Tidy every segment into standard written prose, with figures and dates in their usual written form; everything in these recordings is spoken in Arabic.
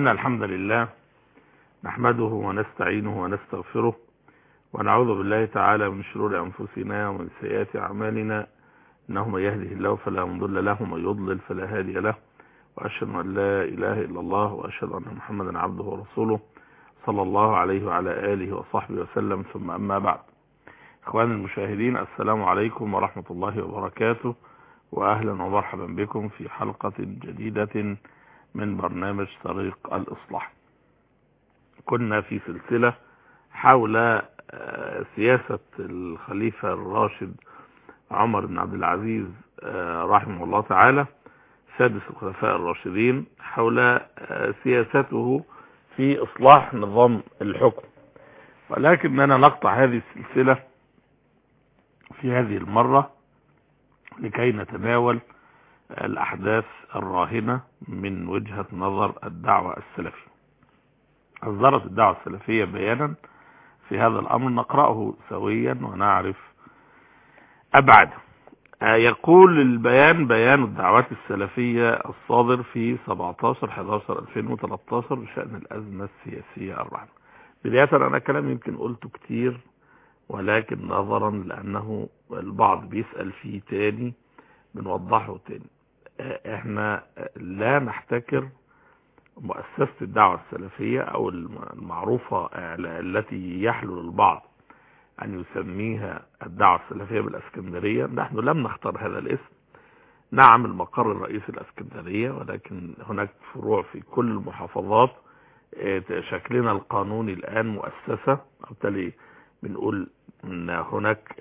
الحمد لله نحمده ونستعينه ونستغفره ونعوذ بالله تعالى من شرور أنفسنا ومن سيئات أعمالنا، إنه من يهده الله فلا مضل له ومن يضلل فلا هادي له، وأشهد أن لا إله إلا الله وأشهد أن محمدا عبده ورسوله صلى الله عليه وعلى آله وصحبه وسلم. ثم أما بعد، إخواني المشاهدين، السلام عليكم ورحمة الله وبركاته، وأهلا ومرحبا بكم في حلقة جديدة من برنامج طريق الإصلاح. كنا في سلسلة حول سياسة الخليفة الراشد عمر بن عبد العزيز رحمه الله تعالى، سادس الخلفاء الراشدين، حول سياسته في إصلاح نظام الحكم. ولكننا نقطع هذه السلسلة في هذه المرة لكي نتناول الأحداث الراهنة من وجهة نظر الدعوة السلفية. أصدرت الدعوة السلفية بيانا في هذا الأمر، نقرأه سويا ونعرف أبعاده. يقول البيان: بيان الدعوات السلفية الصادر في 17/11/2013 بشأن الأزمة السياسية الراهنة. بداية أنا كلام يمكن قلته كتير، ولكن نظرا لأنه البعض بيسأل فيه تاني بنوضحه تاني. احنا لا نحتكر مؤسسة الدعوة السلفية او المعروفة التي يحلو البعض ان يسميها الدعوة السلفية بالاسكندرية. نحن لم نختار هذا الاسم. نعم، المقر الرئيسي الاسكندرية، ولكن هناك فروع في كل المحافظات. شكلنا القانوني الان مؤسسة، وبالتالي بنقول ان هناك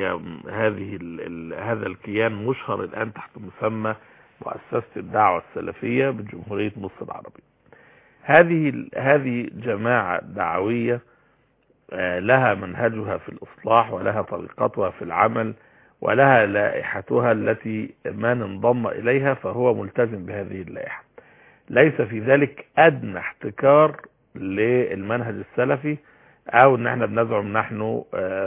هذا الكيان مشهر الان تحت مسمى مؤسسة الدعوة السلفية بجمهورية مصر العربية. هذه جماعة دعوية لها منهجها في الإصلاح، ولها طريقتها في العمل، ولها لائحتها التي من انضم إليها فهو ملتزم بهذه اللائحة. ليس في ذلك أدنى احتكار للمنهج السلفي، او ان احنا بنزعم نحن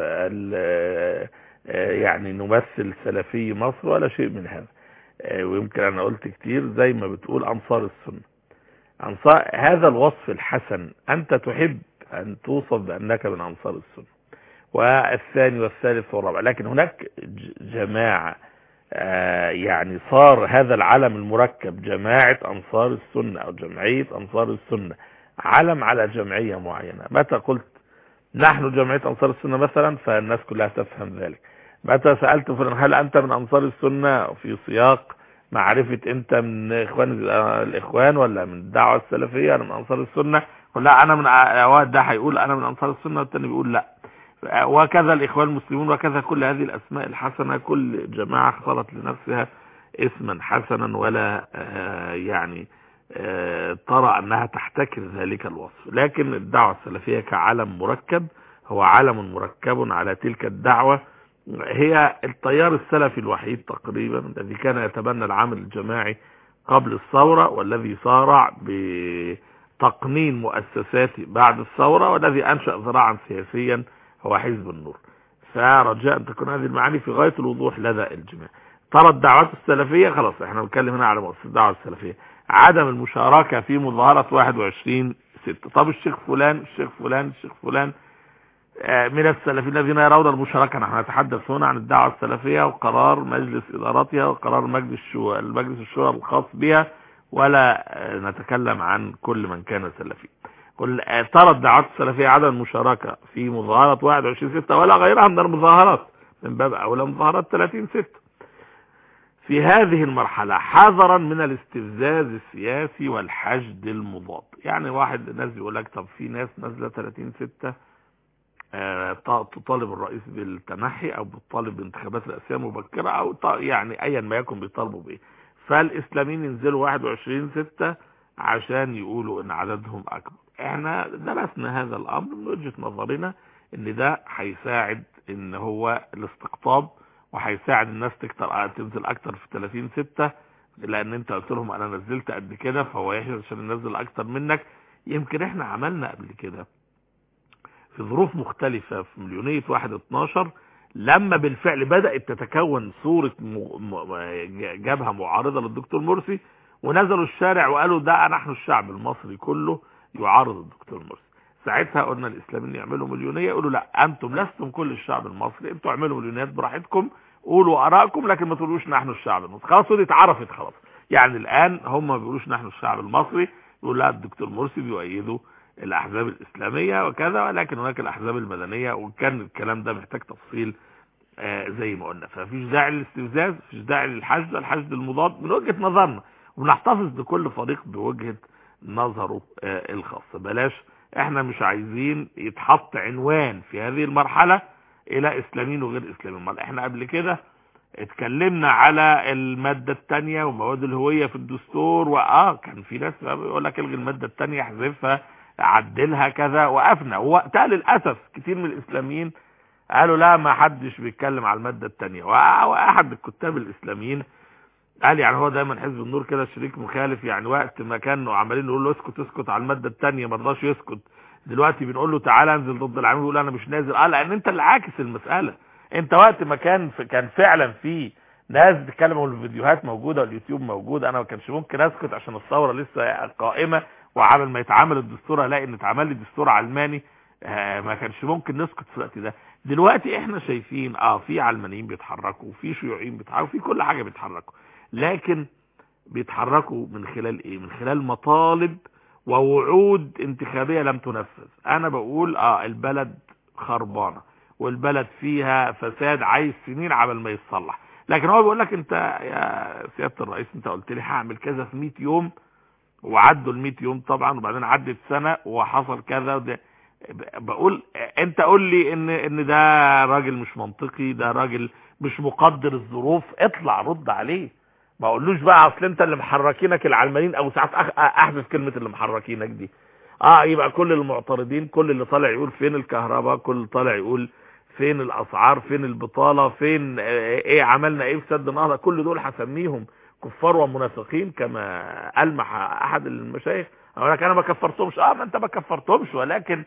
يعني نمثل سلفي مصر، ولا شيء من هذا. ويمكن انا قلت كتير زي ما بتقول انصار السنة. هذا الوصف الحسن، انت تحب ان توصف بانك من انصار السنة، والثاني والثالث والرابع. لكن هناك جماعة يعني صار هذا العلم المركب جماعة انصار السنة او جمعية انصار السنة، علم على جمعية معينة. متى قلت نحن جمعية أنصار السنة مثلا فالناس كلها تفهم ذلك. متى سألت فلان هل أنت من أنصار السنة في سياق معرفة أنت من إخوان الإخوان ولا من الدعوة السلفية؟ أنا من أنصار السنة. لا، أنا من ده هيقول أنا من أنصار السنة، والتاني بيقول لا. وكذا الإخوان المسلمون، وكذا كل هذه الأسماء الحسنة. كل جماعة اختارت لنفسها اسما حسنا، ولا يعني ترى أنها تحتكر ذلك الوصف. لكن الدعوة السلفية كعلم مركب هو علم مركب على تلك الدعوة. هي التيار السلفي الوحيد تقريبا الذي كان يتبنى العمل الجماعي قبل الثورة، والذي صارع بتقنين مؤسساتي بعد الثورة، والذي أنشأ ذراعا سياسيا هو حزب النور. فرجاء أن تكون هذه المعاني في غاية الوضوح لدى الجميع. ترى الدعوات السلفية، خلاص احنا بنتكلم هنا على مؤسسة الدعوة السلفية، عدم المشاركة في مظاهرة 21/6. طب الشيخ فلان من السلفيين الذين يرون المشاركة. نحن نتحدث هنا عن الدعوة السلفية وقرار مجلس إدارتها وقرار مجلس الشورى الخاص بها، ولا نتكلم عن كل من كان سلفي. ترى الدعوات السلفية عدم المشاركة في مظاهرة 21/6 ولا غيرها من المظاهرات، من باب أولى مظاهرات 30/6. في هذه المرحلة حذرا من الاستفزاز السياسي والحشد المضاد. يعني ناس يقول لك طب في ناس نازله 30/6 تطالب الرئيس بالتنحي، او بتطالب بانتخابات رئاسيه مبكره، او يعني ايا ما يكن بيطالبوا بايه. فالاسلاميين ينزلوا 21/6 عشان يقولوا ان عددهم اكبر. احنا درسنا هذا الامر من وجهة نظرنا ان ده هيساعد ان هو الاستقطاب، وهيساعد الناس تنزل اكتر في 30/6، لان انت قلت لهم انا نزلت قد كده، فهو يحجز عشان ينزل اكتر منك. يمكن احنا عملنا قبل كده في ظروف مختلفة في مليونية 1/12، لما بالفعل بدأت تتكون صورة جبهة معارضة للدكتور مرسي، ونزلوا الشارع وقالوا ده نحن الشعب المصري كله يعارض الدكتور مرسي. ساعتها قلنا الاسلاميين يعملوا مليونيه، يقولوا لا انتم لستم كل الشعب المصري، انتم اعملوا مليونيات براحتكم، قولوا ارائكم لكن ما تقولوش نحن الشعب المصري. خلاص دي اتعرفت خلاص. يعني الان هم ما بيقولوش نحن الشعب المصري، يقول لا الدكتور مرسي بيؤيدوا الاحزاب الاسلاميه وكذا، ولكن هناك الاحزاب المدنيه، وكان الكلام ده محتاج تفصيل زي ما قلنا. فمفيش داعي للاستفزاز، مفيش داعي للحشد، الحشد المضاد من وجهه نظرنا، وبنحتفظ لكل فريق بوجهه نظره الخاصه. بلاش، احنا مش عايزين يتحط عنوان في هذه المرحله الى اسلاميين وغير اسلاميين. احنا قبل كده اتكلمنا على الماده الثانيه ومواد الهويه في الدستور، كان في ناس بيقول لك الغي الماده الثانيه، احذفها، عدلها كذا، وقفنا. ووقتها للاسف كتير من الاسلاميين قالوا لا ما حدش بيتكلم على الماده الثانيه. واحد الكتاب الاسلاميين قال يعني هو دايما حزب النور كده شريك مخالف، يعني وقت ما كانوا عمالين نقول له اسكت اسكت على الماده الثانيه ما رضاش يسكت، دلوقتي بنقول له تعالى انزل ضد العميل يقول انا مش نازل. لان انت اللي عاكس المساله. انت وقت ما كان فعلا في ناس بتتكلم والفيديوهات موجوده واليوتيوب موجود، انا ما كانش ممكن اسكت عشان الثوره لسه قائمه، وعمل ما يتعامل الدستور الاقي ان اتعمل لي دستور علماني، ما كانش ممكن نسكت في الوقت ده. دلوقتي احنا شايفين في علمانيين بيتحركوا وفي شيوعيين بيتحركوا، في كل حاجه بيتحركوا، لكن بيتحركوا من خلال ايه؟ من خلال مطالب ووعود انتخابيه لم تنفذ. انا بقول البلد خربانه والبلد فيها فساد عايز سنين عبال ما يتصلح، لكن هو بيقول لك انت يا سياده الرئيس انت قلت لي هعمل كذا في 100 يوم، وعدوا ال 100 يوم طبعا، وبعدين عدت سنه وحصل كذا وده. بقول انت قول لي ان ده راجل مش منطقي، ده راجل مش مقدر الظروف، اطلع رد عليه. ما اقولوش بقى اصل انت اللي محركينك العلمانيين، او ساعات احذف كلمه اللي محركينك دي. يبقى كل المعترضين، كل اللي طالع يقول فين الكهرباء، كل اللي طالع يقول فين الاسعار، فين البطاله، فين ايه عملنا ايه في سد النهضه، كل دول هسميهم كفار ومنافقين كما ألمح احد المشايخ. اقول لك انا ما كفرتهمش، ما انت ما كفرتهمش، ولكن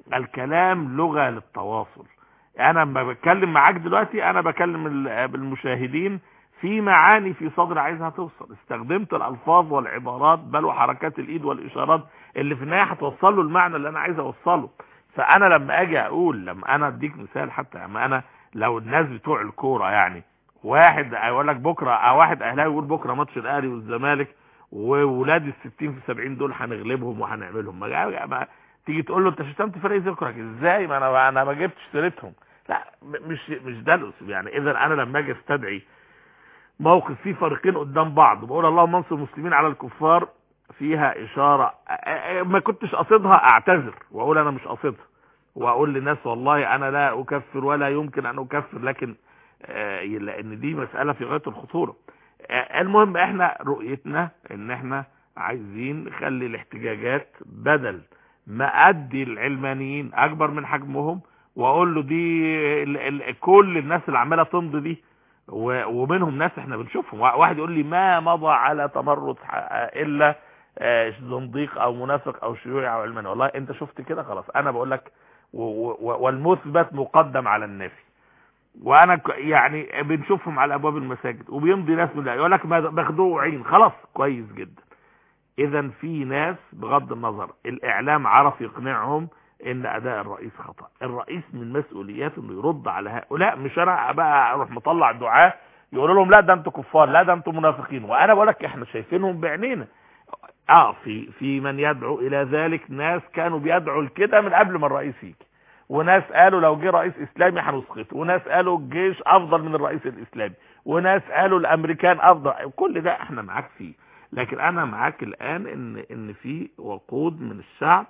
الكلام لغه للتواصل. انا لما بتكلم معاك دلوقتي انا بكلم المشاهدين في معاني في صدر عايزها توصل، استخدمت الالفاظ والعبارات بل وحركات الايد والاشارات اللي في النهايه هتوصل له المعنى اللي انا عايز اوصله. فانا لما اجي اقول، لما انا اديك مثال حتى، لما انا لو الناس بتوع الكوره يعني واحد يقول لك بكره، واحد اهلاوي يقول بكره ماتش الاهلي والزمالك وولاد ال60 في 70 دول هنغلبهم وهنعملهم، ما تيجي تقول له انت شتمت فريق ذكرك ازاي؟ ما انا ما جبتش سيرتهم. لا مش ده الاسلوب. يعني اذا انا لما اجي استدعي موقف فيه فريقين قدام بعض وبقول اللهم انصر المسلمين على الكفار، فيها اشاره ما كنتش قصدها اعتذر واقول انا مش قصدها، واقول للناس والله انا لا اكفر ولا يمكن ان اكفر، لكن لان دي مساله في غايه الخطوره. المهم احنا رؤيتنا ان احنا عايزين نخلي الاحتجاجات بدل ما ادي العلمانيين اكبر من حجمهم واقول له دي كل الناس اللي عماله تمضي دي، ومنهم ناس احنا بنشوفهم، واحد يقول لي ما مضى على تمرد الا زنديق او منافق او شيوعي او علماني. والله انت شفت كده خلاص، انا بقول لك والمثبت مقدم على النافي. وانا يعني بنشوفهم على ابواب المساجد وبيمضي ناس من يقول لك مخدوعين، خلاص كويس جدا. اذا في ناس بغض النظر الاعلام عرف يقنعهم ان اداء الرئيس خطأ، الرئيس من مسؤولياته انه يرد على هؤلاء، مش انا بقى اروح مطلع دعاة يقولوا لهم لا ده انتوا كفار، لا ده انتوا منافقين. وانا بقول لك احنا شايفينهم بعينينا. في من يدعو الى ذلك، ناس كانوا بيدعوا لكده من قبل ما الرئيس يجي، وناس قالوا لو جه رئيس اسلامي هنسقطه، وناس قالوا الجيش افضل من الرئيس الاسلامي، وناس قالوا الامريكان افضل. كل ده احنا معاك فيه، لكن انا معاك الان ان في وقود من الشعب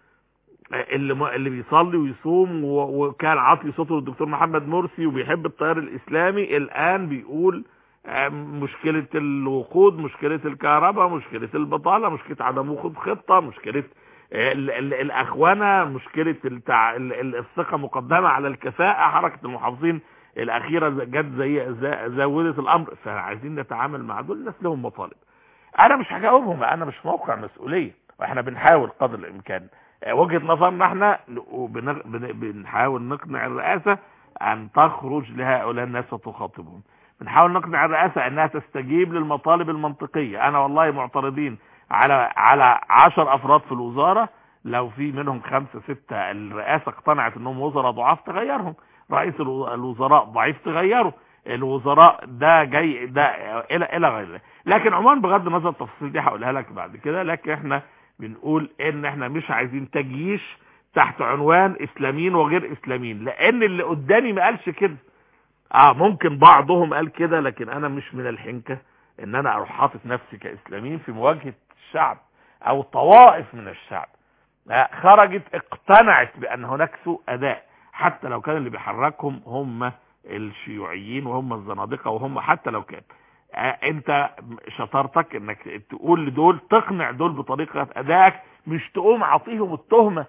اللي بيصلي ويصوم وكان عاطي صوته للدكتور محمد مرسي وبيحب التيار الاسلامي، الان بيقول مشكلة الوقود، مشكلة الكهرباء، مشكلة البطالة، مشكلة عدم وجود خطة، مشكلة الاخوانة، مشكلة الثقة مقدمة على الكفاءة، حركة المحافظين الاخيرة جت زودت الامر. فعايزين نتعامل مع دول، الناس لهم مطالب، انا مش هجاوبهم، انا مش موقع مسؤولية، واحنا بنحاول قدر الامكان وجهة نظرنا احنا، بنحاول نقنع الرئاسة ان تخرج لهؤلاء الناس وتخاطبهم. بنحاول نقنع الرئاسة انها تستجيب للمطالب المنطقية. انا والله معترضين على 10 افراد في الوزارة، لو في منهم 5 6 الرئاسة اقتنعت انهم وزراء ضعاف تغيرهم، رئيس الوزراء ضعيف تغيره، الوزراء ده جاي ده الى غيره. لكن عموما بغض النظر التفاصيل دي هقولها لك بعد كده، لكن احنا بنقول ان احنا مش عايزين تجيش تحت عنوان اسلاميين وغير اسلاميين، لان اللي قدامي ما قالش كده. ممكن بعضهم قال كده، لكن انا مش من الحنكة ان انا اروح حاطط نفسي كاسلاميين في مواجهة الشعب او طوائف من الشعب خرجت اقتنعت بان هناك سوء اداء، حتى لو كان اللي بيحركهم هم الشيوعيين وهم الزنادقة، وهم حتى لو كان انت شطارتك انك تقول لدول، تقنع دول بطريقة ادائك، مش تقوم عطيهم التهمة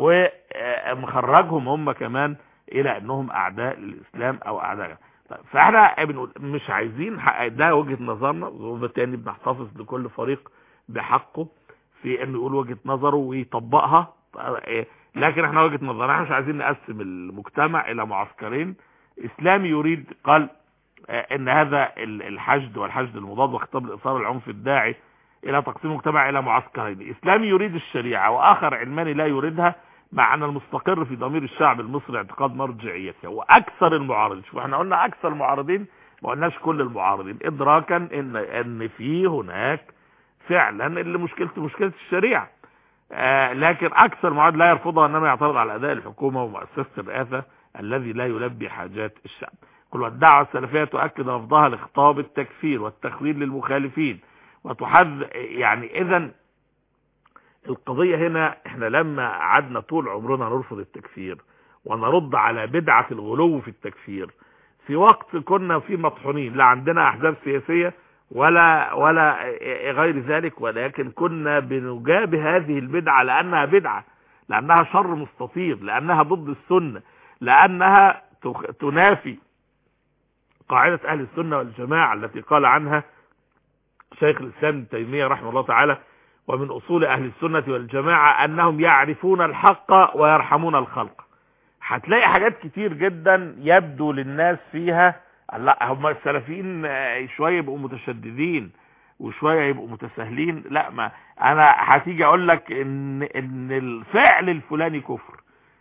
ومخرجهم هم كمان الى انهم اعداء للاسلام او اعداء. فاحنا بنقول مش عايزين، ده وجهة نظرنا، وبالتالي بنحتفظ لكل فريق بحقه في انه يقول وجهة نظره ويطبقها. لكن احنا وجهة نظرنا احنا مش عايزين نقسم المجتمع الى معسكرين. اسلامي يريد قال ان هذا الحشد والحشد المضاد وخطاب الاثاره العنف الداعي الى تقسيم المجتمع الى معسكرين، اسلامي يريد الشريعه واخر علماني لا يريدها، مع ان المستقر في ضمير الشعب المصري اعتقاد مرجعيته. واكثر المعارضين، شوف احنا قلنا اكثر المعارضين، ما قلناش كل المعارضين، ادراكا ان في هناك فعلا اللي مشكلته مشكله الشريعه، لكن اكثر المعارض لا يرفضها، انما يعترض على اداء الحكومه ومؤسسه الرئاسه الذي لا يلبي حاجات الشعب. والدعوة السلفية تؤكد رفضها لخطاب التكفير والتخوير للمخالفين وتحذ. يعني اذا القضية هنا احنا لما قعدنا طول عمرنا نرفض التكفير ونرد على بدعة الغلو في التكفير، في وقت كنا فيه مطحونين، لا عندنا احزاب سياسية ولا غير ذلك، ولكن كنا بنجابه هذه البدعة لانها بدعة، لانها شر مستطير، لانها ضد السنة، لانها تنافي قاعدة اهل السنة والجماعة التي قال عنها شيخ الاسلام ابن تيمية رحمه الله تعالى: ومن اصول اهل السنة والجماعة انهم يعرفون الحق ويرحمون الخلق. هتلاقي حاجات كتير جدا يبدو للناس فيها لا هم السلفيين شوية يبقوا متشددين وشوية يبقوا متساهلين، لا، ما انا هتيجي اقول لك ان الفعل الفلاني كفر،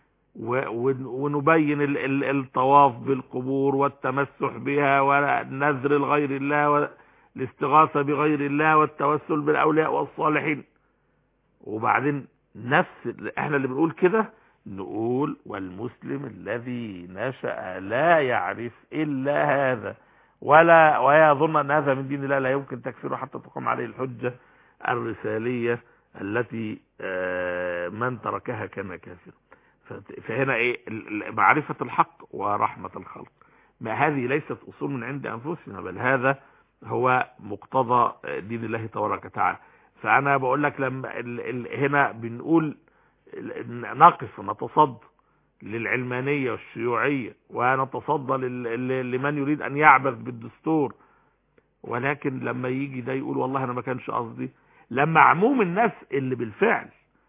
ونبين الطواف بالقبور والتمسح بها والنذر لغير الله والاستغاثة بغير الله والتوسل بالأولياء والصالحين، وبعدين احنا اللي بنقول كده نقول: والمسلم الذي نشأ لا يعرف إلا هذا ويظن أن هذا من دين الله لا يمكن تكفيره حتى تقام عليه الحجة الرسالية التي من تركها كان كافرا. فهنا ايه معرفة الحق ورحمة الخلق، ما هذه ليست اصول من عند انفسنا، بل هذا هو مقتضى دين الله تبارك وتعالى. فانا بقول لك لما هنا بنقول نقف ونتصد للعلمانية والشيوعية ونتصدى لمن يريد ان يعبث بالدستور، ولكن لما يجي ده يقول والله انا ما كانش قصدي، لما عموم الناس اللي بالفعل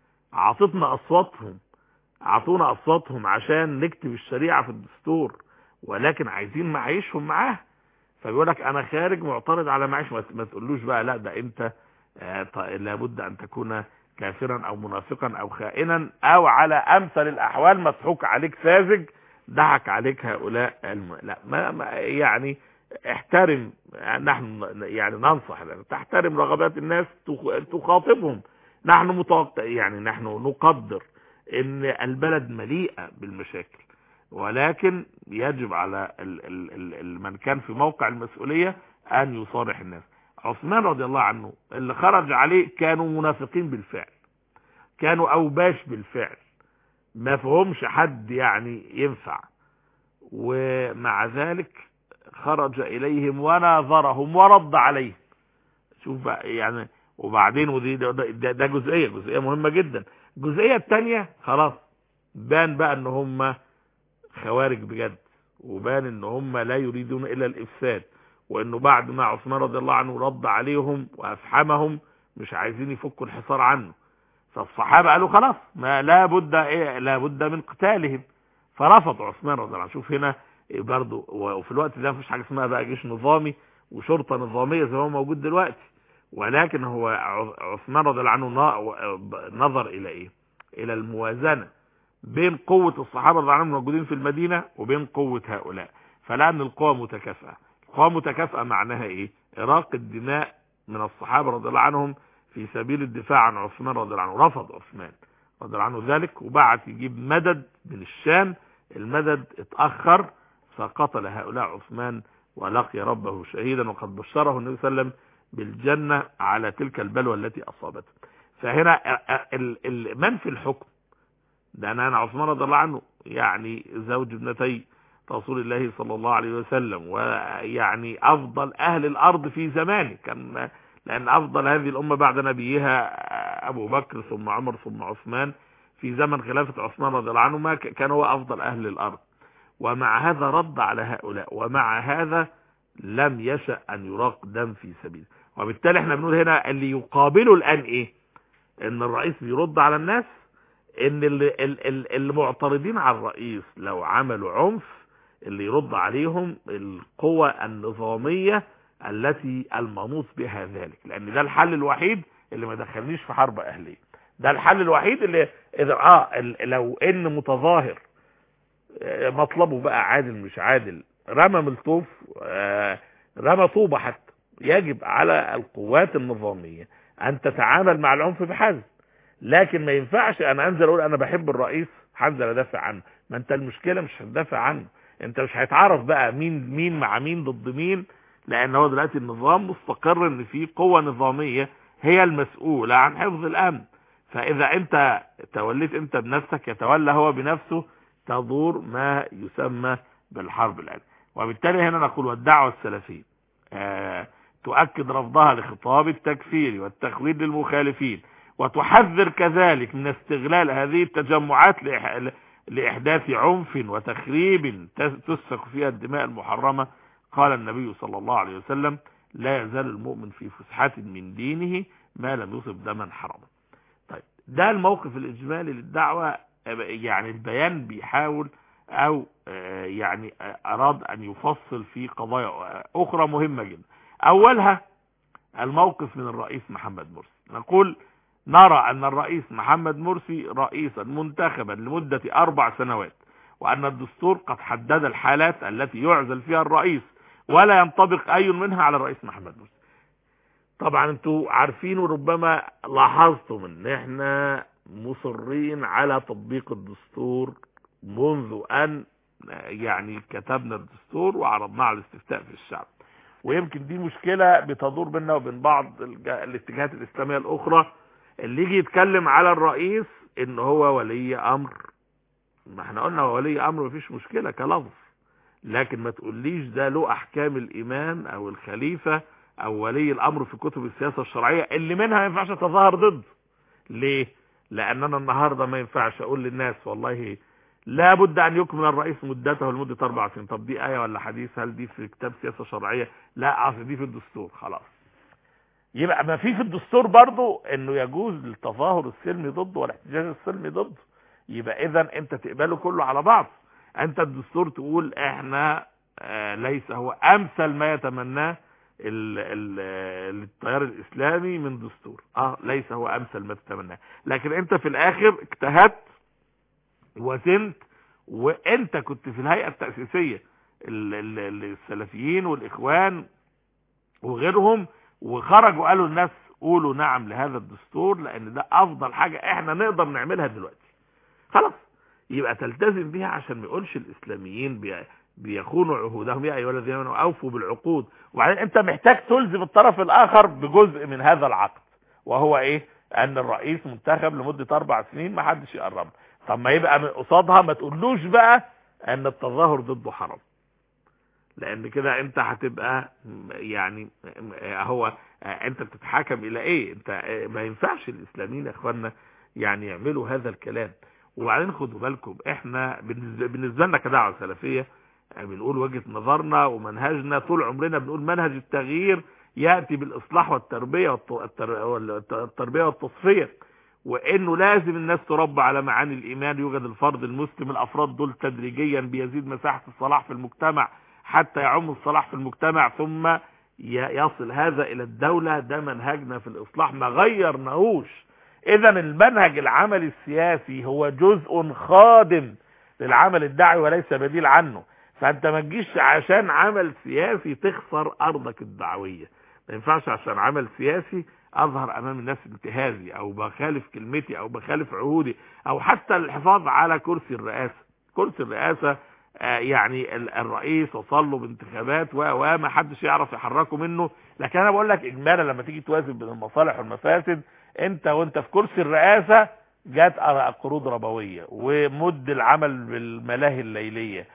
اعطونا اصواتهم عشان نكتب الشريعة في الدستور، ولكن عايزين معيشهم معاه، فبيقول لك انا خارج معترض على معيش. ما تقولوش بقى لا ده انت لابد ان تكون كافرا او منافقا او خائنا او على امثل الاحوال مضحوك عليك ساذج ضحك عليك هؤلاء لا ما يعني احترم، نحن يعني ننصح تحترم رغبات الناس، تخاطبهم. نحن يعني نحن نقدر ان البلد مليئة بالمشاكل، ولكن يجب على من كان في موقع المسؤولية ان يصارح الناس. عثمان رضي الله عنه اللي خرج عليه كانوا منافقين بالفعل، كانوا اوباش بالفعل، ما فهمش حد يعني ينفع، ومع ذلك خرج اليهم وناظرهم ورد عليهم. شوف بقى يعني، وبعدين ودي ده جزئية مهمة جدا. الجزئية الثانية خلاص بان بقى ان هم خوارج بجد، وبان ان هم لا يريدون الا الافساد، وانه بعد ما عثمان رضي الله عنه رد عليهم وافحمهم مش عايزين يفكوا الحصار عنه، فالصحابة قالوا خلاص ما لا بد من قتالهم، فرفض عثمان رضي الله عنه. شوف هنا برضه. وفي الوقت ده مفيش حاجه اسمها بقى جيش نظامي وشرطه نظاميه زي ما هو موجود دلوقتي، ولكن هو عثمان رضي الله عنه نظر الى ايه؟ الى الموازنه بين قوه الصحابه رضي الله عنهم الموجودين في المدينه وبين قوه هؤلاء، فلقى ان القوى متكافئه. القوى متكافئه معناها ايه؟ اراقه الدماء من الصحابه رضي الله عنهم في سبيل الدفاع عن عثمان رضي الله عنه. رفض عثمان رضي الله عنه ذلك وبعت يجيب مدد من الشام، المدد اتأخر فقتل هؤلاء عثمان ولقي ربه شهيدا، وقد بشره النبي صلى الله عليه وسلم بالجنة على تلك البلوى التي أصابته. فهنا من في الحكم ده أنا عثمان رضي الله عنه يعني زوج ابنتي رسول الله صلى الله عليه وسلم، ويعني أفضل أهل الأرض في زمانه، كان لأن أفضل هذه الأمة بعد نبيها أبو بكر ثم عمر ثم عثمان، في زمن خلافة عثمان رضي الله عنه ما كان هو أفضل أهل الأرض، ومع هذا رد على هؤلاء، ومع هذا لم يشأ أن يراق دم في سبيله. وبالتالي احنا بنقول هنا اللي يقابله الآن إيه؟ إن الرئيس بيرد على الناس، إن اللي معترضين على الرئيس لو عملوا عنف اللي يرد عليهم القوى النظامية التي المنوط بها ذلك، لأن ده الحل الوحيد اللي ما دخلنيش في حرب أهلية. ده الحل الوحيد اللي إذا لو إن متظاهر مطلبه بقى عادل مش عادل، رمى ملطوف، رمى طوبة حتى، يجب على القوات النظامية أن تتعامل مع العنف بحزم. لكن ما ينفعش أنا أنزل أقول أنا بحب الرئيس هنزل أدافع عنه، ما أنت المشكلة مش هتدافع عنه، أنت مش هيتعرف بقى مين مع مين ضد مين، لأن هو دلوقتي النظام مستقر إن في قوة نظامية هي المسؤولة عن حفظ الأمن. فإذا أنت توليت أنت بنفسك يتولى هو بنفسه، تدور ما يسمى بالحرب الآن. وبالتالي هنا نقول والدعوة السلفية تؤكد رفضها لخطاب التكفير والتخويد للمخالفين، وتحذر كذلك من استغلال هذه التجمعات لإحداث عنف وتخريب تسفك فيها الدماء المحرمة. قال النبي صلى الله عليه وسلم: لا يزال المؤمن في فسحة من دينه ما لم يصب دما حراما. طيب ده الموقف الإجمالي للدعوة. يعني البيان بيحاول أو يعني أراد أن يفصل في قضايا أخرى مهمة جدا. أولها الموقف من الرئيس محمد مرسي. نقول نرى أن الرئيس محمد مرسي رئيسا منتخبا لمدة 4 سنوات، وأن الدستور قد حدد الحالات التي يعزل فيها الرئيس ولا ينطبق أي منها على الرئيس محمد مرسي. طبعا انتوا عارفين وربما لاحظتم ان احنا مصرين على تطبيق الدستور منذ ان يعني كتبنا الدستور وعرضناه على الاستفتاء في الشعب، ويمكن دي مشكلة بتدور بيننا وبين بعض الاتجاهات الاسلامية الاخرى اللي يجي يتكلم على الرئيس ان هو ولي امر. ما احنا قلنا هو ولي امر مفيش مشكلة كلفظ، لكن ما تقوليش ده له احكام الامام او الخليفة او ولي الامر في كتب السياسة الشرعية اللي منها ما ينفعش تظاهر ضد. ليه؟ لان انا النهاردة ما ينفعش اقول للناس والله لا بد ان يكمل الرئيس مدته لمدة 4 سنين. طب دي اية ولا حديث؟ هل دي في كتاب سياسة شرعية؟ لا، اصل دي في الدستور. خلاص، يبقى ما في الدستور برضو انه يجوز التظاهر السلمي ضده والاحتجاج السلمي ضده. يبقى اذا انت تقبله كله على بعض. انت الدستور تقول احنا ليس هو امثل ما يتمناه التيار الاسلامي من دستور، ليس هو امثل ما تتمناه، لكن انت في الاخر اجتهدت وسنت، وانت كنت في الهيئة التأسيسية السلفيين والاخوان وغيرهم، وخرجوا قالوا الناس قولوا نعم لهذا الدستور لان ده افضل حاجة احنا نقدر نعملها دلوقتي. خلاص، يبقى تلتزم بيها عشان ما يقولش الاسلاميين بيخونوا عهودهم يا ايها الذين امنوا اوفوا بالعقود. وبعدين انت محتاج تلزم الطرف الاخر بجزء من هذا العقد، وهو ايه؟ ان الرئيس منتخب لمدة 4 سنين ما حدش يقرب. طب ما يبقى من قصادها ما تقولوش بقى ان التظاهر ضده حرام، لان كده انت هتبقى يعني هو انت بتتحاكم الى ايه؟ انت ما ينفعش الاسلاميين يا اخوانا يعني يعملوا هذا الكلام. وبعدين خدوا بالكم، احنا بالنسبة لنا كدعوة سلفية بنقول وجهة نظرنا ومنهجنا طول عمرنا، بنقول منهج التغيير يأتي بالإصلاح والتربية والتصفية، وانه لازم الناس تربى على معاني الايمان. يوجد الفرد المسلم، الافراد دول تدريجيا بيزيد مساحة الصلاح في المجتمع حتى يعم الصلاح في المجتمع، ثم يصل هذا الى الدولة. ده منهجنا في الاصلاح ما غيرناهوش. اذا المنهج العمل السياسي هو جزء خادم للعمل الدعوي وليس بديل عنه. فانت ما تجيش عشان عمل سياسي تخسر ارضك الدعوية. ما ينفعش عشان عمل سياسي اظهر امام الناس انتهازي او بخالف كلمتي او بخالف عهودي او حتى الحفاظ على كرسي الرئاسة. كرسي الرئاسة يعني الرئيس وصل له بانتخابات وما حدش يعرف يحركه منه. لكن انا بقول لك اجمالا لما تيجي توازن بين المصالح والمفاسد، وانت في كرسي الرئاسة جات قروض ربوية ومد العمل بالملاهي الليلية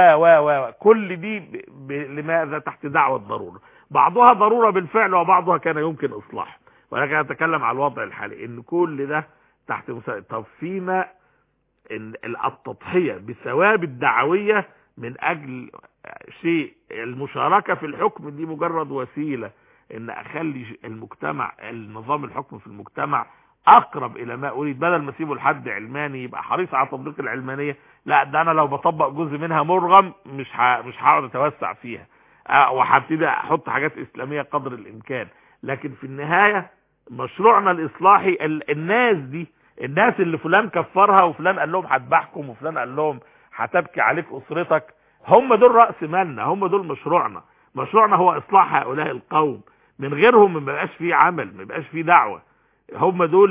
كل دي لماذا؟ تحت دعوة الضرورة. بعضها ضرورة بالفعل وبعضها كان يمكن اصلاحه، ولكن اتكلم على الوضع الحالي ان كل ده تحت طب فيما ان التضحية بالثواب الدعوية من اجل شيء المشاركة في الحكم دي مجرد وسيلة ان اخلي المجتمع النظام الحكم في المجتمع اقرب الى ما اريد، بدل ما اسيبه لحد علماني يبقى حريص على تطبيق العلمانية. لا، ده انا لو بطبق جزء منها مرغم مش هقعد اتوسع فيها وهبتدي احط حاجات اسلامية قدر الامكان. لكن في النهاية مشروعنا الاصلاحي الناس اللي فلان كفرها وفلان قال لهم هتبحكم وفلان قال لهم هتبكي عليك اسرتك، هم دول رأس مالنا، هم دول مشروعنا هو اصلاح هؤلاء القوم. من غيرهم ما بقاش فيه عمل، ما بقاش فيه دعوة. هم دول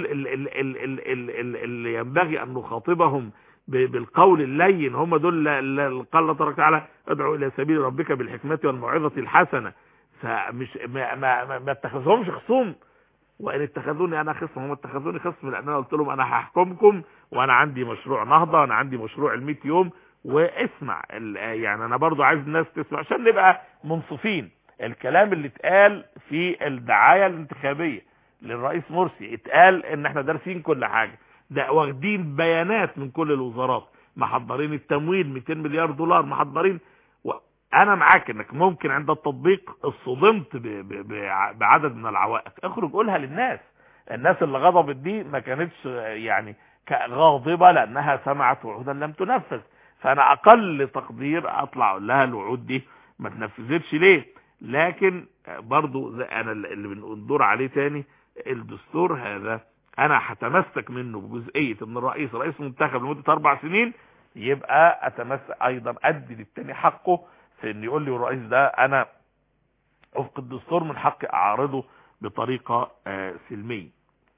اللي ينبغي ان نخاطبهم بالقول اللين. هم دول اللي قال الله تبارك وتعالى ادعو الى سبيل ربك بالحكمة والموعظة الحسنة. فمش ما اتخذهمش خصوم. وان اتخذوني انا خصم، هم اتخذوني خصم لان انا قلت لهم انا هحكمكم وانا عندي مشروع نهضة وانا عندي مشروع ال100 يوم. واسمع يعني انا برضو عايز الناس تسمع عشان نبقى منصفين. الكلام اللي اتقال في الدعاية الانتخابية للرئيس مرسي اتقال ان احنا دارسين كل حاجة، ده واخدين بيانات من كل الوزارات، محضرين التمويل 200 مليار دولار محضرين. انا معاك انك ممكن عند التطبيق اصطدمت بعدد من العوائق، اخرج قولها للناس. الناس اللي غضبت دي ما كانتش يعني غاضبة لانها سمعت وعودا لم تنفذ. فانا اقل تقدير اطلع اقول لها الوعود دي ما تنفذتش ليه. لكن برضو انا اللي بندور عليه تاني، الدستور هذا انا هتمسك منه بجزئية ان الرئيس رئيس منتخب لمدة 4 سنين، يبقى اتمسك ايضا ادي للتاني حقه في ان يقول لي الرئيس ده انا وفق الدستور من حقي اعارضه بطريقة سلمية.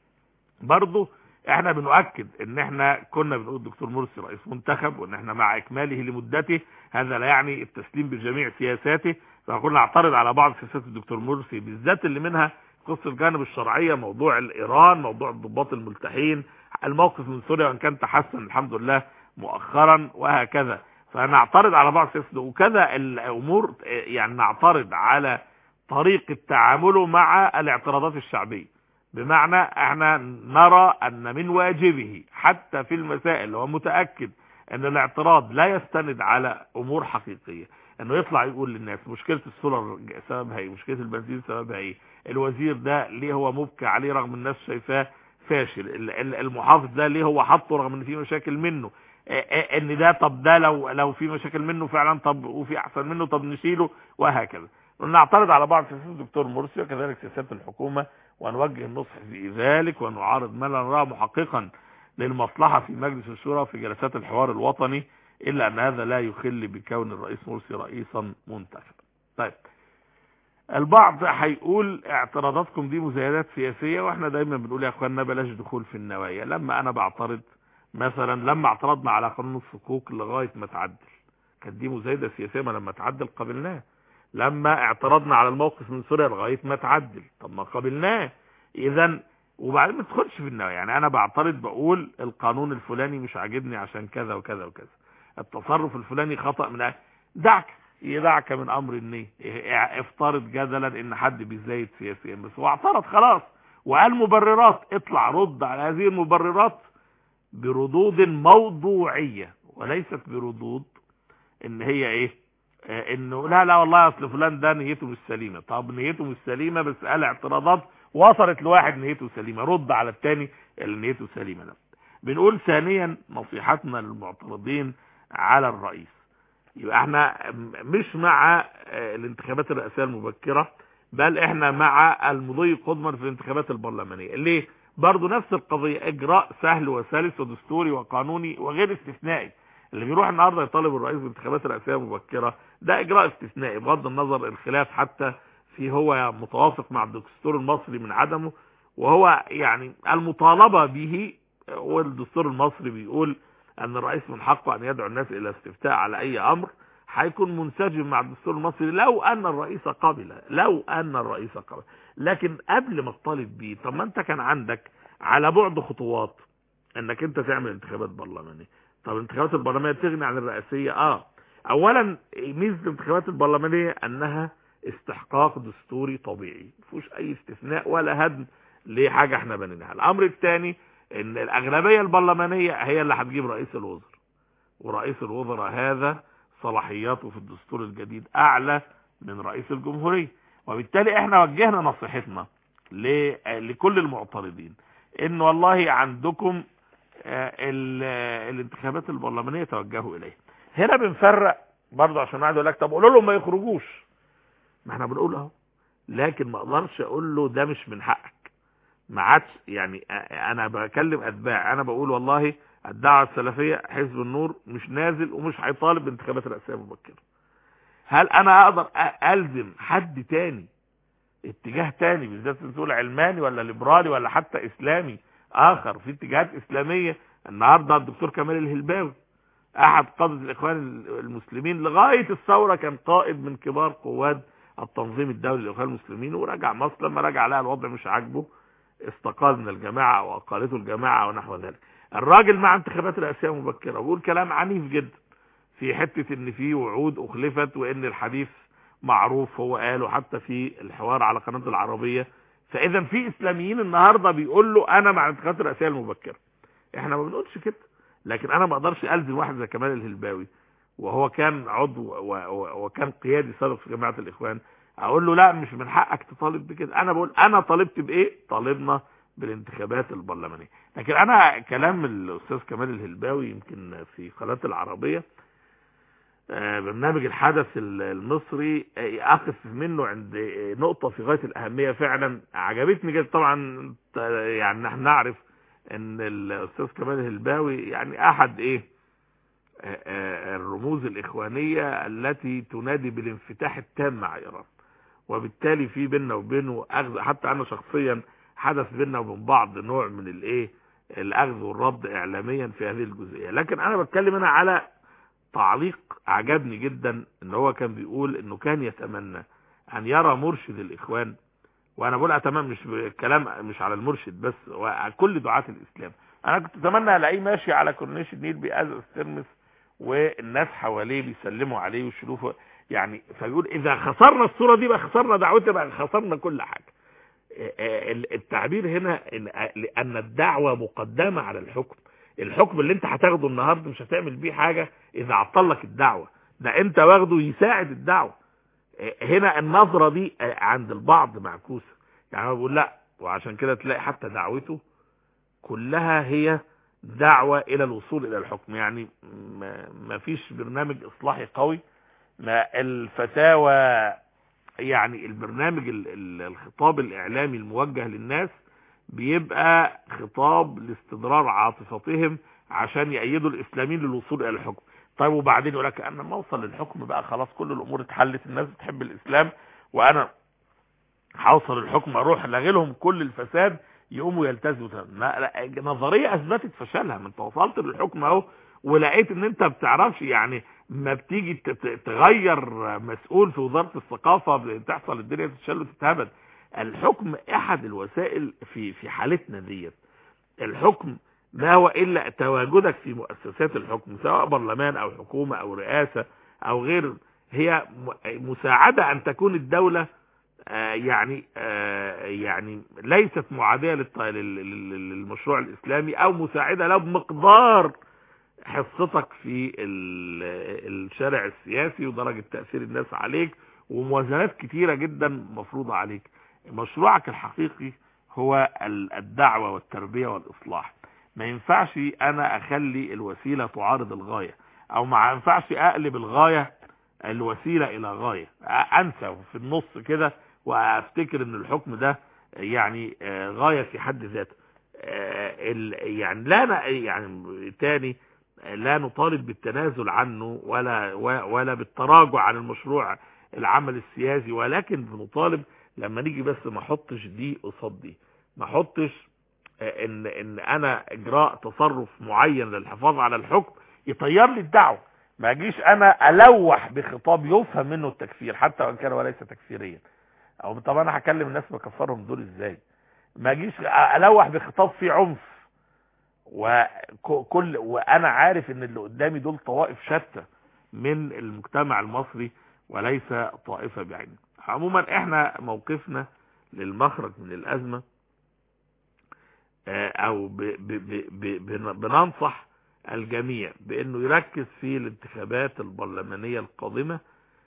برضو احنا بنؤكد ان احنا كنا بنقول الدكتور مرسي رئيس منتخب وان احنا مع اكماله لمدته، هذا لا يعني التسليم بجميع سياساته. فكنا نعترض على بعض سياسات الدكتور مرسي بالذات اللي منها قصة الجانب الشرعية، موضوع الايران، موضوع الضباط الملتحين، الموقف من سوريا وان كان تحسن الحمد لله مؤخرا وهكذا. فنعترض على بعض سياسات وكذا الامور، يعني نعترض على طريقة تعامله مع الاعتراضات الشعبية. بمعنى احنا نرى ان من واجبه حتى في المسائل اللي هو متأكد ان الاعتراض لا يستند على امور حقيقية، انه يطلع يقول للناس مشكلة السولر سببها ايه، مشكلة البنزين سببها ايه، الوزير ده ليه هو مبكى عليه رغم الناس شايفاه فاشل، المحافظ ده ليه هو حطه رغم ان في مشاكل منه، ان ده طب ده لو في مشاكل منه فعلا طب وفي احسن منه طب نشيله وهكذا. نعترض على بعض سياسات الدكتور مرسي وكذلك سياسات الحكومة ونوجه النصح في ذلك ونعارض ما لا نراه محققا للمصلحة في مجلس الشورى في جلسات الحوار الوطني، إلا أن هذا لا يخل بكون الرئيس مرسي رئيسا منتخبا. طيب البعض هيقول اعتراضاتكم دي مزايدات سياسية، واحنا دايما بنقول يا اخواننا بلاش دخول في النوايا. لما انا بعترض مثلا لما اعترضنا على قانون الصكوك لغاية ما تعدل كانت دي مزايدة سياسية، ما لما تعدل قبلناه. لما اعترضنا على الموقف من سوريا لغاية ما تعدل طب ما قبلناه. اذا وبعدين ما تدخلش في النوايا، يعني انا بعترض بقول القانون الفلاني مش عاجبني عشان كذا وكذا وكذا، التصرف الفلاني خطأ من يدعك من امر النية. افترض جدلا ان حد بيزايد سياسيا بس هو اعترض خلاص وقال مبررات، اطلع رد على هذه المبررات بردود موضوعية وليست بردود ان هي ايه انه لا والله اصل فلان ده نيته مش سليمة. طب نيته مش سليمة بس قال اعتراضات وصلت لواحد نيته سليمة رد على الثاني اللي نيته سليمة. ده بنقول ثانيا نصيحتنا للمعترضين على الرئيس، يبقى احنا مش مع الانتخابات الرئاسية المبكرة، بل احنا مع المضي قدما في الانتخابات البرلمانية. ليه؟ برضو نفس القضية، اجراء سهل وسلس ودستوري وقانوني وغير استثنائي. اللي بيروح النهارده يطالب الرئيس بانتخابات رئاسية مبكرة ده اجراء استثنائي، بغض النظر الخلاف حتى في هو متوافق مع الدستور المصري من عدمه، وهو يعني المطالبة به. والدستور المصري بيقول ان الرئيس من حقه ان يدعو الناس الى استفتاء على اي امر، هيكون منسجم مع الدستور المصري لو ان الرئيس قبل. لكن قبل ما تطالب بيه، طب ما انت كان عندك على بعد خطوات انك انت تعمل انتخابات برلمانيه. طب الانتخابات البرلمانيه تغني عن الرئاسيه؟ اولا ميزه الانتخابات البرلمانيه انها استحقاق دستوري طبيعي، مفيش اي استثناء ولا هدم لحاجه احنا بنيناها. الامر الثاني ان الاغلبيه البرلمانيه هي اللي هتجيب رئيس الوزراء، ورئيس الوزراء هذا صلاحياته في الدستور الجديد اعلى من رئيس الجمهوريه. وبالتالي احنا وجهنا نصيحتنا لكل المعترضين ان والله عندكم الانتخابات البرلمانيه توجهوا اليها. هنا بنفرق برضه عشان واحد يقول لك طب قولوا لهم ما يخرجوش، ما احنا بنقول اهو، لكن ما اقدرش اقول له ده مش من حقك. ما عادش يعني انا بكلم اتباع، انا بقول والله الدعوه السلفيه حزب النور مش نازل ومش هيطالب بانتخابات رئاسيه مبكره. هل انا اقدر الزم حد تاني اتجاه تاني، بالذات تقول علماني ولا ليبرالي ولا حتى اسلامي اخر؟ في اتجاهات اسلاميه النهارده الدكتور كمال الهلباوي احد قادة الاخوان المسلمين لغاية الثورة كان قائد من كبار قواد التنظيم الدولي للاخوان المسلمين، ورجع مصر لما رجع لها الوضع مش عاجبه استقال من الجماعة او اقالته الجماعة ونحو ذلك. الراجل مع انتخابات رئاسية مبكرة ويقول كلام عنيف جدا في حتة ان في وعود اخلفت وان الحديث معروف، هو قاله حتى في الحوار على قناة العربية. فاذا في اسلاميين النهاردة بيقول له انا مع الانتخابات الرئاسية المبكرة. احنا ما بنقولش كده، لكن انا ما اقدرش الزم واحد زي كمال الهلباوي وهو كان عضو وكان قيادي سابق في جماعة الاخوان اقول له لا مش من حقك تطالب بكده. انا بقول انا طالبت بايه؟ طالبنا بالانتخابات البرلمانيه. لكن انا كلام الاستاذ كمال الهلباوي يمكن في قناة العربية برنامج الحدث المصري اقف منه عند نقطة في غاية الاهمية فعلا عجبتني جدا. طبعا يعني نحن نعرف ان الاستاذ كمال الهلباوي يعني احد الرموز الاخوانية التي تنادي بالانفتاح التام مع ايران، وبالتالي في بيننا وبينه اخذ، حتى انا شخصيا حدث بيننا وبين بعض نوع من الاخذ والرد اعلاميا في هذه الجزئية. لكن انا بتكلم هنا على تعليق عجبني جدا، ان هو كان بيقول انه كان يتمنى ان يرى مرشد الاخوان، وانا بقول اتمنى مش كلام مش على المرشد بس، وعلى كل دعاة الاسلام. انا كنت اتمنى الاقيه ماشي على كورنيش النيل بيأزأز ترمس والناس حواليه بيسلموا عليه ويشيلوه يعني. فيقول اذا خسرنا الصورة دي بقى خسرنا دعوتنا، بقى خسرنا كل حاجة. التعبير هنا ان الدعوة مقدمة على الحكم. الحكم اللي انت هتاخده النهارده مش هتعمل بيه حاجة اذا عطلك الدعوة، ده انت واخده يساعد الدعوة. هنا النظرة دي عند البعض معكوسة، يعني هو بيقول لا، وعشان كده تلاقي حتى دعوته كلها هي دعوة الى الوصول الى الحكم. يعني ما فيش برنامج اصلاحي قوي، ما الفتاوى يعني البرنامج الخطاب الاعلامي الموجه للناس بيبقى خطاب لاستدرار عاطفتهم عشان يأيدوا الاسلاميين للوصول الى الحكم. طيب وبعدين يقول لك انا لما اوصل للحكم بقى خلاص كل الامور اتحلت، الناس بتحب الاسلام وانا هوصل الحكم اروح الغي لهم كل الفساد يقوموا يلتزموا. نظريه اثبتت فشلها. ما انت وصلت للحكم اهو ولقيت ان انت بتعرفش، يعني ما بتيجي تغير مسؤول في وزارة الثقافة بتحصل الدنيا تتشل وتتهبد. الحكم احد الوسائل في حالتنا ديت. الحكم ما هو الا تواجدك في مؤسسات الحكم سواء برلمان او حكومة او رئاسة او غير، هي مساعدة ان تكون الدولة يعني ليست معادية للمشروع الاسلامي او مساعدة له بمقدار حصتك في الشارع السياسي ودرجة تأثير الناس عليك وموازنات كتيرة جدا مفروضة عليك. مشروعك الحقيقي هو الدعوة والتربية والإصلاح. ما ينفعش أنا أخلي الوسيلة تعارض الغاية، أو ما ينفعش أقلب الغاية الوسيلة إلى غاية، أنسى في النص كده وأفتكر أن الحكم ده يعني غاية في حد ذاته. يعني لا يعني تاني لا نطالب بالتنازل عنه ولا بالتراجع عن المشروع العمل السياسي، ولكن بنطالب لما نيجي بس ما احطش دي قصاد دي، ما احطش ان انا اجراء تصرف معين للحفاظ على الحكم يطير لي الدعوه. ما اجيش انا الوح بخطاب يفهم منه التكفير حتى وان كان وليس تكفيريا. او طب انا هكلم الناس بكفرهم دول ازاي؟ ما اجيش الوح بخطاب فيه عنف وانا عارف ان اللي قدامي دول طوائف شتى من المجتمع المصري وليس طائفة بعينها. عموما احنا موقفنا للمخرج من الازمة او بننصح الجميع بانه يركز في الانتخابات البرلمانية القادمة،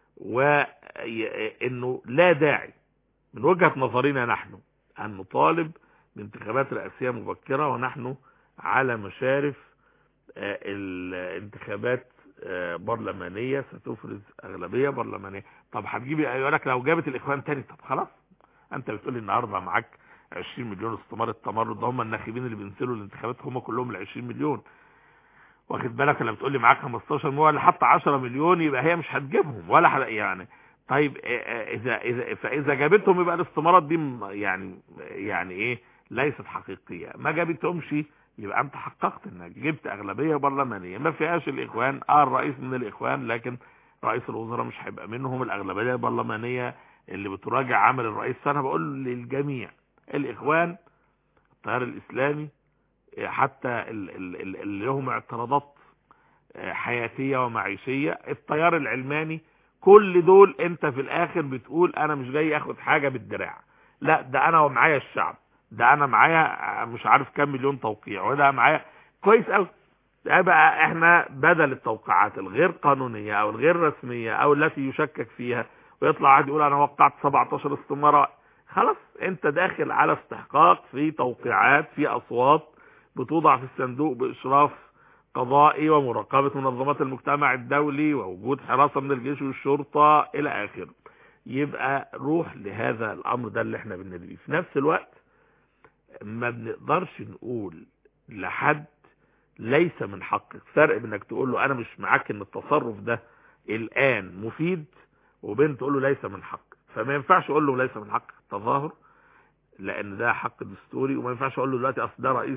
وانه لا داعي من وجهة نظرنا نحن ان نطالب بانتخابات رئاسية مبكرة، ونحن على مشارف الانتخابات برلمانية ستفرز اغلبية برلمانية. طب هتجيبي يقول لك لو جابت الاخوان تاني، طب خلاص انت بتقولي النهارده معاك 20 مليون استمارة التمرد، ده هم الناخبين اللي بينزلوا الانتخابات هم كلهم ال 20 مليون، واخد بالك؟ لما بتقولي معاك 15 مليون اللي حط 10 مليون يبقى هي مش هتجيبهم ولا يعني. طيب فاذا جابتهم يبقى الاستمارات دي يعني ايه ليست حقيقية. ما جابتهمش يبقى انت حققت انك جبت اغلبية برلمانية ما فيهاش الاخوان، الرئيس من الاخوان لكن رئيس الوزراء مش هيبقى منهم، الاغلبية البرلمانية اللي بتراجع عمل الرئيس. فانا بقول للجميع الاخوان التيار الاسلامي حتى اللي لهم اعتراضات حياتية ومعيشية، التيار العلماني، كل دول انت في الاخر بتقول انا مش جاي اخد حاجة بالدراع، لا ده انا ومعايا الشعب، ده انا معايا مش عارف كام مليون توقيع، وده معايا كويس قوي. بقى احنا بدل التوقيعات الغير قانونية او الغير رسمية او التي يشكك فيها ويطلع عاد يقول انا وقعت 17 استمارة، خلاص انت داخل على استحقاق في توقيعات في اصوات بتوضع في الصندوق باشراف قضائي ومراقبة منظمات المجتمع الدولي ووجود حراسة من الجيش والشرطة الى اخره. يبقى روح لهذا الامر ده اللي احنا بندريه. في نفس الوقت ما بنقدرش نقول لحد ليس من حقك، فرق بانك تقول له انا مش معاك ان التصرف ده الان مفيد، وبين تقول له ليس من حقك. فما ينفعش اقول له ليس من حقك التظاهر لان ده حق دستوري، وما ينفعش اقول له دلوقتي اصل ده رئيس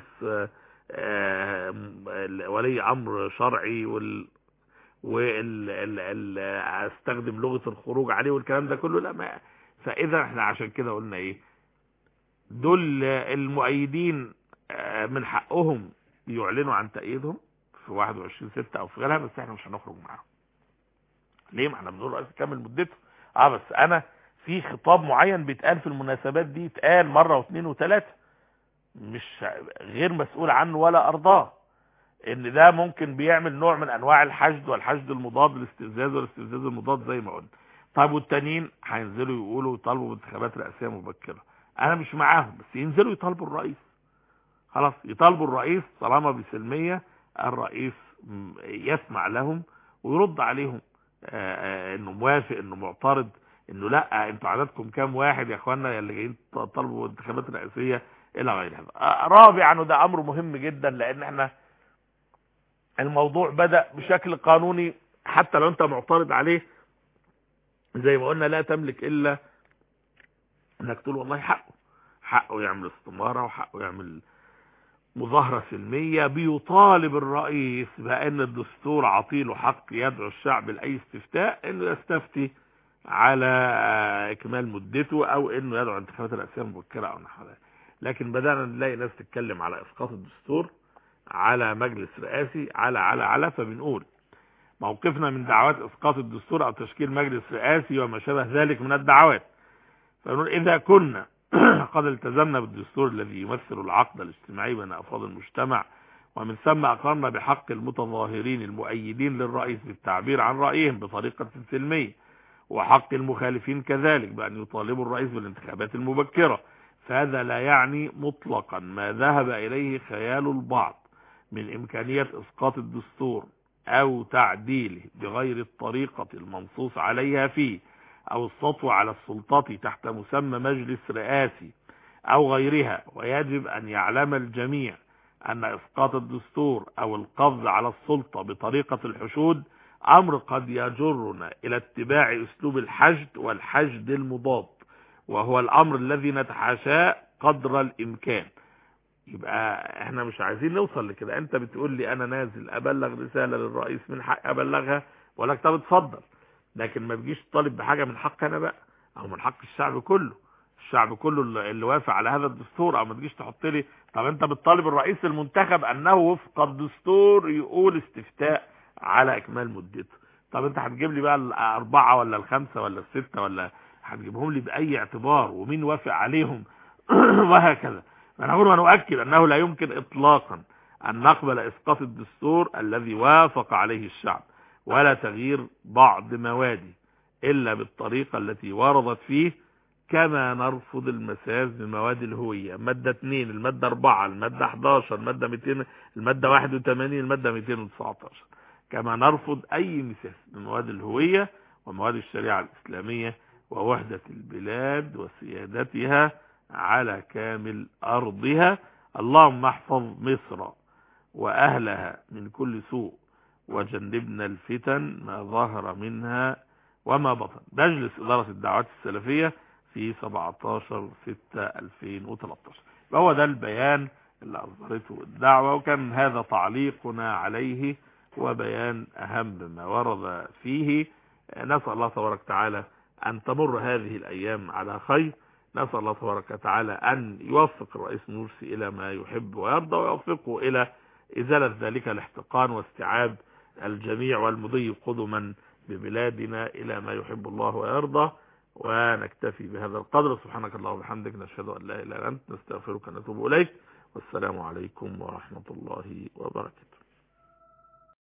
ولي امر شرعي استخدم لغة الخروج عليه والكلام ده كله، لا. ما فاذا احنا عشان كده قلنا ايه، دول المؤيدين من حقهم يعلنوا عن تأييدهم في 21/6 او في غيرها، بس احنا مش هنخرج معاهم. ليه؟ ما احنا بنقول رئيس كامل مدته. بس انا في خطاب معين بيتقال في المناسبات دي، اتقال مرة واثنين وثلاثة، مش غير مسؤول عنه ولا ارضاه، ان ده ممكن بيعمل نوع من انواع الحشد، والحشد المضاد للاستفزاز والاستفزاز المضاد زي ما قلنا. طيب والتانيين هينزلوا يقولوا يطالبوا بانتخابات رئاسية مبكرة، انا مش معاهم، بس ينزلوا يطالبوا الرئيس، خلاص يطالبوا الرئيس طالما بسلمية، الرئيس يسمع لهم ويرد عليهم انه موافق، انه معترض، انه لا انتوا عددكم كام واحد يا اخوانا اللي جايين تطالبوا انتخابات رئاسية الى غير هذا. رابعا وده امر مهم جدا، لان احنا الموضوع بدأ بشكل قانوني، حتى لو انت معترض عليه زي ما قلنا لا تملك الا انك تقول والله حقه يعمل استمارة وحقه يعمل مظاهرة سلمية، بيطالب الرئيس بأن الدستور عطيله حق يدعو الشعب لأي استفتاء انه يستفتي على اكمال مدته او انه يدعو انتخابات رئاسية مبكرة او نحو ذلك. لكن بدأنا نلاقي ناس تتكلم على اسقاط الدستور، على مجلس رئاسي، على فبنقول موقفنا من دعوات اسقاط الدستور او تشكيل مجلس رئاسي وما شابه ذلك من الدعوات. فنقول اذا كنا قد التزمنا بالدستور الذي يمثل العقد الاجتماعي بين افراد المجتمع، ومن ثم اقرنا بحق المتظاهرين المؤيدين للرئيس بالتعبير عن رايهم بطريقه سلميه، وحق المخالفين كذلك بأن يطالبوا الرئيس بالانتخابات المبكرة. فهذا لا يعني مطلقا ما ذهب إليه خيال البعض من إمكانية إسقاط الدستور أو تعديله بغير الطريقة المنصوص عليها فيه، أو السطو على السلطات تحت مسمى مجلس رئاسي أو غيرها. ويجب أن يعلم الجميع أن إسقاط الدستور أو القبض على السلطة بطريقة الحشود أمر قد يجرنا إلى اتباع أسلوب الحشد والحشد المضاد، وهو الأمر الذي نتحاشاه قدر الإمكان. يبقى احنا مش عايزين نوصل لكده. انت بتقول لي انا نازل ابلغ رسالة للرئيس، من حق ابلغها ولا طب اتفضل، لكن ما تجيش تطالب بحاجة من حق انا بقى او من حق الشعب كله، الشعب كله اللي وافق على هذا الدستور. او ما تجيش تحط لي طب انت بتطالب الرئيس المنتخب انه وفق الدستور يقول استفتاء على اكمال مدته. طب انت هتجيب لي بقى الاربعة ولا الخمسة ولا الستة، ولا هتجيبهم لي باي اعتبار ومين وافق عليهم وهكذا. فنقول ونؤكد أنه لا يمكن إطلاقا أن نقبل إسقاط الدستور الذي وافق عليه الشعب ولا تغيير بعض مواده إلا بالطريقة التي وردت فيه، كما نرفض المساس بمواد الهوية، المادة 2، المادة 4، المادة 11، المادة 200، المادة 81، المادة 219، كما نرفض أي مساس بمواد الهوية ومواد الشريعة الإسلامية ووحدة البلاد وسيادتها على كامل أرضها. اللهم احفظ مصر وأهلها من كل سوء وجنبنا الفتن ما ظهر منها وما بطن. مجلس إدارة الدعوات السلفية في 17/6/2013. فهو ده البيان اللي أصدرته الدعوة، وكان هذا تعليقنا عليه وبيان أهم ما ورد فيه. نسأل الله تبارك وتعالى أن تمر هذه الأيام على خير. نسأل الله تبارك وتعالى أن يوفق الرئيس مرسي إلى ما يحب ويرضى، ويوفقه إلى إزالة ذلك الاحتقان واستيعاب الجميع والمضي قدما ببلادنا إلى ما يحب الله ويرضى. ونكتفي بهذا القدر. سبحانك اللهم وبحمدك، نشهد أن لا إله إلا أنت، نستغفرك ونتوب إليك. والسلام عليكم ورحمة الله وبركاته.